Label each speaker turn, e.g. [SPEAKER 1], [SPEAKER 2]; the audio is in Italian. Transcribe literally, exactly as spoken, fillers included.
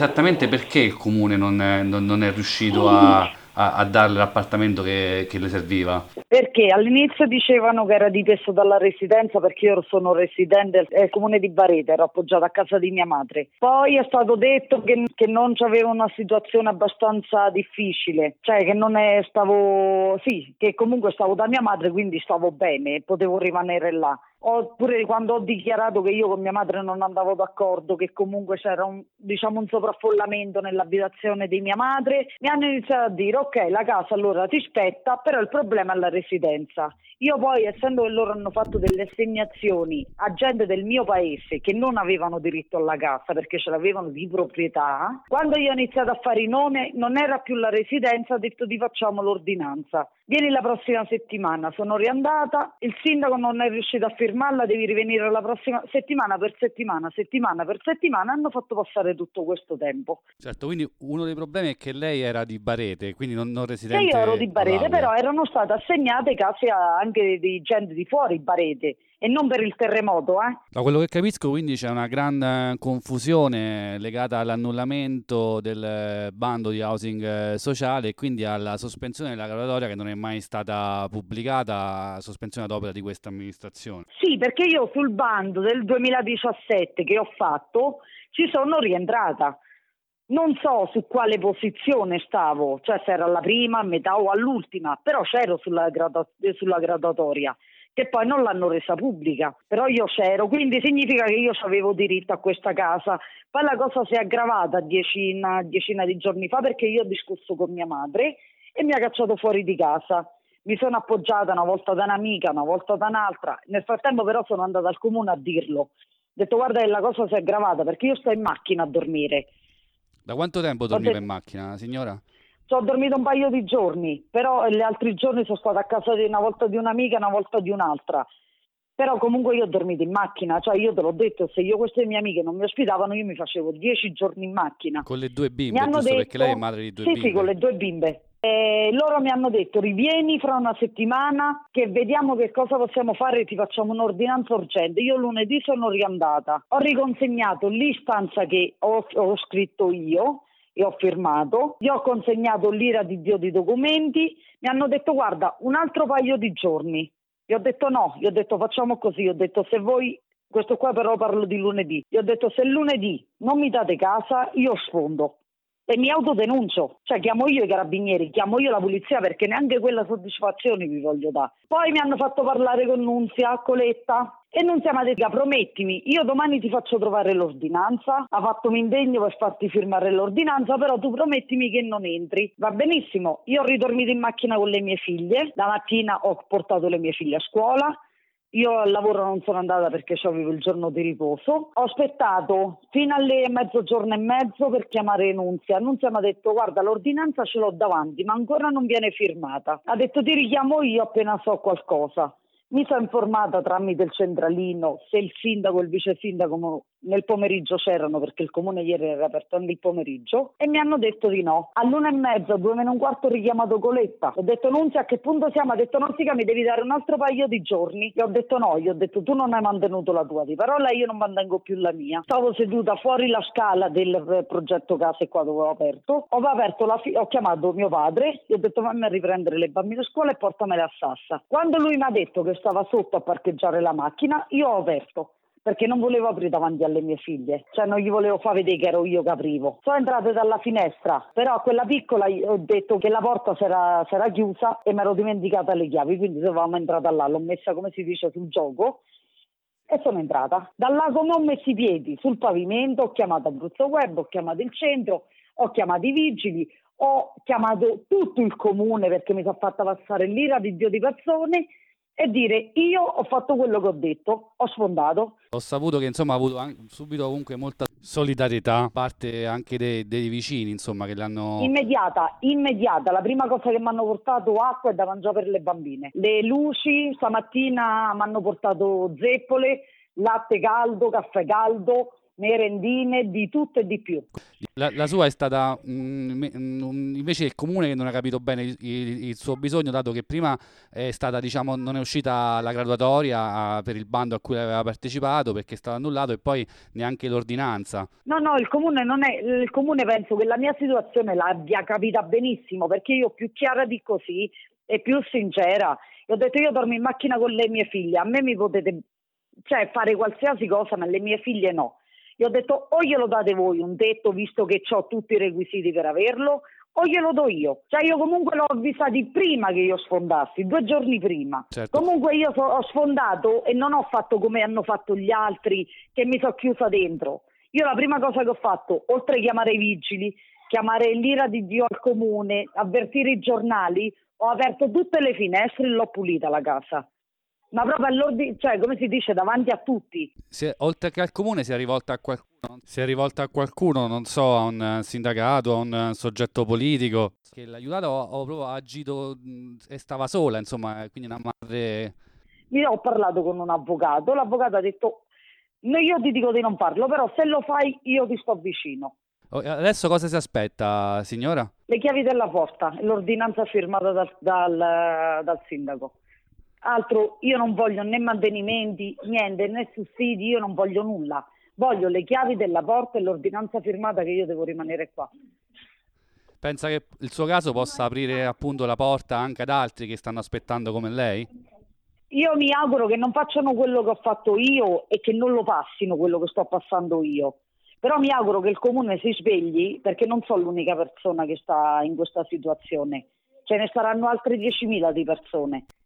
[SPEAKER 1] Esattamente perché il comune non è, non- non è riuscito a, a- a darle l'appartamento che, che le serviva?
[SPEAKER 2] Perché all'inizio dicevano che era dipeso dalla residenza, perché io sono residente del comune di Barete, ero appoggiata a casa di mia madre. Poi è stato detto che, che non c'avevo una situazione abbastanza difficile, cioè che non è, stavo, sì, che comunque stavo da mia madre, quindi stavo bene e potevo rimanere là. Oppure quando ho dichiarato che io con mia madre non andavo d'accordo, che comunque c'era un, diciamo, un sovraffollamento nell'abitazione di mia madre, mi hanno iniziato a dire ok, la casa allora ti spetta, però il problema è la residenza. Io poi, essendo che loro hanno fatto delle assegnazioni a gente del mio paese che non avevano diritto alla casa perché ce l'avevano di proprietà, quando io ho iniziato a fare i nomi non era più la residenza, ho detto ti facciamo l'ordinanza. Vieni la prossima settimana, sono riandata, il sindaco non è riuscito a firmarla, devi rivenire la prossima settimana per settimana, settimana per settimana, hanno fatto passare tutto questo tempo.
[SPEAKER 1] Certo, quindi uno dei problemi è che lei era di Barete, quindi non, non
[SPEAKER 2] Che io ero di
[SPEAKER 1] residente
[SPEAKER 2] Barete,
[SPEAKER 1] all'Aquila.
[SPEAKER 2] però erano state assegnate case a- anche di gente di fuori Barete e non per il terremoto, eh.
[SPEAKER 1] Da quello che capisco, quindi c'è una grande confusione legata all'annullamento del eh, bando di housing eh, sociale e quindi alla sospensione della graduatoria che non è mai stata pubblicata, sospensione ad opera di questa amministrazione.
[SPEAKER 2] Sì, perché io sul bando del duemiladiciassette che ho fatto ci sono rientrata. Non so su quale posizione stavo, cioè se era alla prima, a metà o all'ultima, però c'ero sulla, gradu- sulla graduatoria, che poi non l'hanno resa pubblica, però io c'ero, quindi significa che io avevo diritto a questa casa. Poi la cosa si è aggravata decina, decina di giorni fa perché io ho discusso con mia madre e mi ha cacciato fuori di casa. Mi sono appoggiata una volta da un'amica, una volta da un'altra. Nel frattempo però sono andata al comune a dirlo. Ho detto guarda che la cosa si è aggravata perché io sto in macchina a dormire.
[SPEAKER 1] Da quanto tempo
[SPEAKER 2] Ho
[SPEAKER 1] dormiva in
[SPEAKER 2] detto,
[SPEAKER 1] macchina, signora?
[SPEAKER 2] ci ho dormito un paio di giorni, però gli altri giorni sono stata a casa di una volta di un'amica, una volta di un'altra. Però comunque io ho dormito in macchina, cioè io te l'ho detto, se io queste mie amiche non mi ospitavano io mi facevo dieci giorni in macchina.
[SPEAKER 1] Con le due
[SPEAKER 2] Mi
[SPEAKER 1] bimbe,
[SPEAKER 2] hanno
[SPEAKER 1] giusto? Perché lei è
[SPEAKER 2] detto,
[SPEAKER 1] madre di due
[SPEAKER 2] sì sì, con
[SPEAKER 1] bimbe.
[SPEAKER 2] le due bimbe. E loro mi hanno detto rivieni fra una settimana che vediamo che cosa possiamo fare e ti facciamo un'ordinanza urgente. Io lunedì sono riandata, ho riconsegnato l'istanza che ho, ho scritto io e ho firmato, gli ho consegnato l'ira di Dio di documenti, mi hanno detto guarda un altro paio di giorni. Gli ho detto no, gli ho detto facciamo così, gli ho detto se voi, questo qua però parlo di lunedì, gli ho detto se lunedì non mi date casa io sfondo e mi autodenuncio, cioè chiamo io i carabinieri, chiamo io la polizia perché neanche quella soddisfazione vi voglio dare. Poi mi hanno fatto parlare con Nunzia, Coletta e Nunzia mi ha detto promettimi, io domani ti faccio trovare l'ordinanza, ha fatto un impegno per farti firmare l'ordinanza, però tu promettimi che non entri. Va benissimo, io ho ridormito in macchina con le mie figlie, la mattina ho portato le mie figlie a scuola. Io al lavoro non sono andata perché avevo il giorno di riposo. Ho aspettato fino alle mezzogiorno e mezzo per chiamare Nunzia. Nunzia mi ha detto guarda l'ordinanza ce l'ho davanti ma ancora non viene firmata. Ha detto ti richiamo io appena so qualcosa. Mi sono informata tramite il centralino se il sindaco e il vice sindaco nel pomeriggio c'erano perché il comune ieri era aperto anche il pomeriggio e mi hanno detto di no. All'una e mezza, due meno un quarto ho richiamato Coletta. Ho detto Nunzia a che punto siamo? Ha detto Nonzica mi devi dare un altro paio di giorni. Gli ho detto no, gli ho detto tu non hai mantenuto la tua di parola, io non mantengo più la mia. Stavo seduta fuori la scala del progetto case qua dove ho aperto. Ho aperto la fi- ho chiamato mio padre, gli ho detto fammi a riprendere le bambine a scuola e portamele a Sassa. Quando lui mi ha detto che stava sotto a parcheggiare la macchina, io ho aperto perché non volevo aprire davanti alle mie figlie, cioè non gli volevo far vedere che ero io che aprivo. Sono entrata dalla finestra, però a quella piccola ho detto che la porta si era, si era chiusa e mi ero dimenticata le chiavi, quindi dovevamo entrata là, l'ho messa come si dice sul gioco e sono entrata. Da là come ho messo i piedi sul pavimento, ho chiamato Abruzzo Web, ho chiamato il centro, ho chiamato i vigili, ho chiamato tutto il comune perché mi sono fatta passare l'ira di Dio di persone e dire io ho fatto quello che ho detto, ho sfondato.
[SPEAKER 1] Ho saputo che insomma ha avuto an- subito comunque molta solidarietà, parte anche dei, dei vicini, insomma, che l'hanno.
[SPEAKER 2] Immediata, immediata, la prima cosa che mi hanno portato acqua e da mangiare per le bambine. Le luci, stamattina mi hanno portato zeppole, latte caldo, caffè caldo, merendine, di tutto e di più.
[SPEAKER 1] La, la sua è stata mm, mm, invece il comune che non ha capito bene il, il- il suo bisogno, dato che prima è stata, diciamo, non è uscita la graduatoria ah, per il bando a cui aveva partecipato perché è stato annullato, e poi neanche l'ordinanza.
[SPEAKER 2] No, no, il comune non è, il comune penso che la mia situazione l'abbia capita benissimo, perché io più chiara di così e più sincera. Io ho detto, io dormo in macchina con le mie figlie, a me mi potete, cioè, fare qualsiasi cosa, ma le mie figlie no. Io ho detto, o glielo date voi un tetto, visto che ho tutti i requisiti per averlo, o glielo do io. Cioè, io comunque l'ho avvisati prima che io sfondassi, due giorni prima.
[SPEAKER 1] Certo.
[SPEAKER 2] Comunque io so- ho sfondato e non ho fatto come hanno fatto gli altri, che mi sono chiusa dentro. Io la prima cosa che ho fatto, oltre a chiamare i vigili, chiamare l'ira di Dio al comune, avvertire i giornali, ho aperto tutte le finestre e l'ho pulita la casa. Ma proprio all'ordine, cioè, come si dice, davanti a tutti.
[SPEAKER 1] Si è- oltre che al comune si è rivolta a qualcuno, si è rivolta a qualcuno, non so, a un eh, sindacato, a un eh, soggetto politico che l'ha aiutato, o o proprio ha agito mh, e stava sola, insomma, quindi una madre.
[SPEAKER 2] Io ho parlato con un avvocato, l'avvocato ha detto, no, io ti dico di non farlo, però se lo fai io ti sto vicino.
[SPEAKER 1] Oh, adesso cosa si aspetta, signora?
[SPEAKER 2] Le chiavi della porta, l'ordinanza firmata dal, dal, dal sindaco. Altro, io non voglio né mantenimenti, niente, né sussidi, io non voglio nulla. Voglio le chiavi della porta e l'ordinanza firmata che io devo rimanere qua.
[SPEAKER 1] Pensa che il suo caso possa aprire appunto la porta anche ad altri che stanno aspettando come lei?
[SPEAKER 2] Io mi auguro che non facciano quello che ho fatto io e che non lo passino quello che sto passando io. Però mi auguro che il comune si svegli, perché non sono l'unica persona che sta in questa situazione. Ce ne saranno altre diecimila di persone.